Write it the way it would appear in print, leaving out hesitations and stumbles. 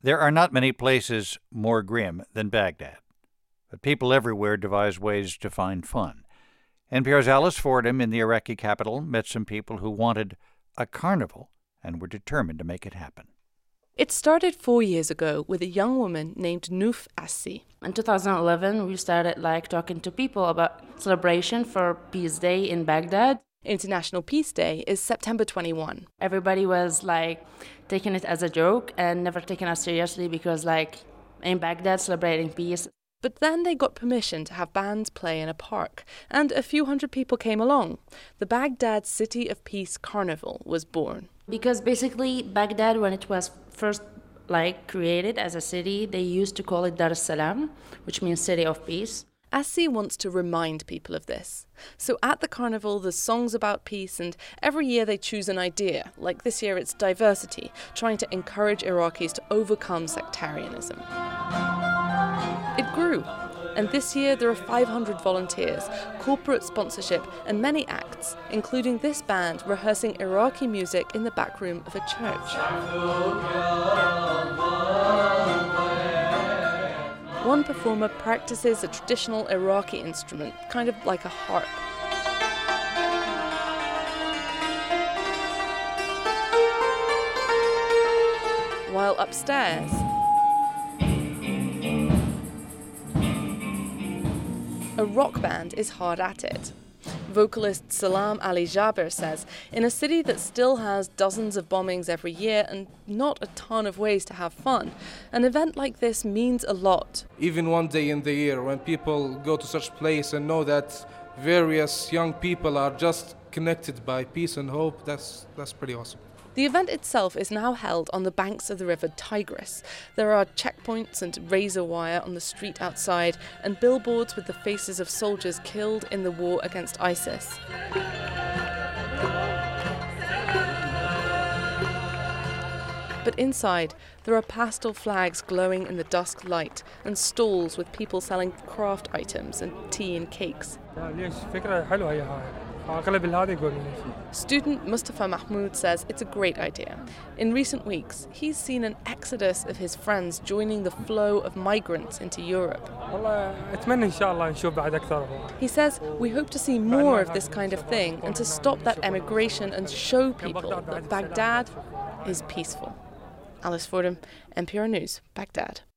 There are not many places more grim than Baghdad, but people everywhere devise ways to find fun. NPR's Alice Fordham in the Iraqi capital met some people who wanted a carnival and were determined to make it happen. It started 4 years ago with a young woman named Nouf Assi. In 2011, we started talking to people about celebration for Peace Day in Baghdad. International Peace Day is September 21. Everybody was taking it as a joke and never taking us seriously because in Baghdad celebrating peace. But then they got permission to have bands play in a park, and a few hundred people came along. The Baghdad City of Peace Carnival was born. Because basically Baghdad, when it was first created as a city, they used to call it Dar es Salaam, which means City of Peace. Assi wants to remind people of this. So at the carnival, there's songs about peace, and every year they choose an idea. Like this year, it's diversity, trying to encourage Iraqis to overcome sectarianism. It grew, and this year there are 500 volunteers, corporate sponsorship, and many acts, including this band rehearsing Iraqi music in the back room of a church. One performer practices a traditional Iraqi instrument, kind of like a harp. While upstairs, a rock band is hard at it. Vocalist Salam Ali Jaber says, in a city that still has dozens of bombings every year and not a ton of ways to have fun, an event like this means a lot. Even one day in the year when people go to such place and know that various young people are just connected by peace and hope, that's pretty awesome. The event itself is now held on the banks of the river Tigris. There are checkpoints and razor wire on the street outside and billboards with the faces of soldiers killed in the war against ISIS. But inside, there are pastel flags glowing in the dusk light and stalls with people selling craft items and tea and cakes. Student Mustafa Mahmoud says it's a great idea. In recent weeks, he's seen an exodus of his friends joining the flow of migrants into Europe. He says, we hope to see more of this kind of thing and to stop that emigration and show people that Baghdad is peaceful. Alice Fordham, NPR News, Baghdad.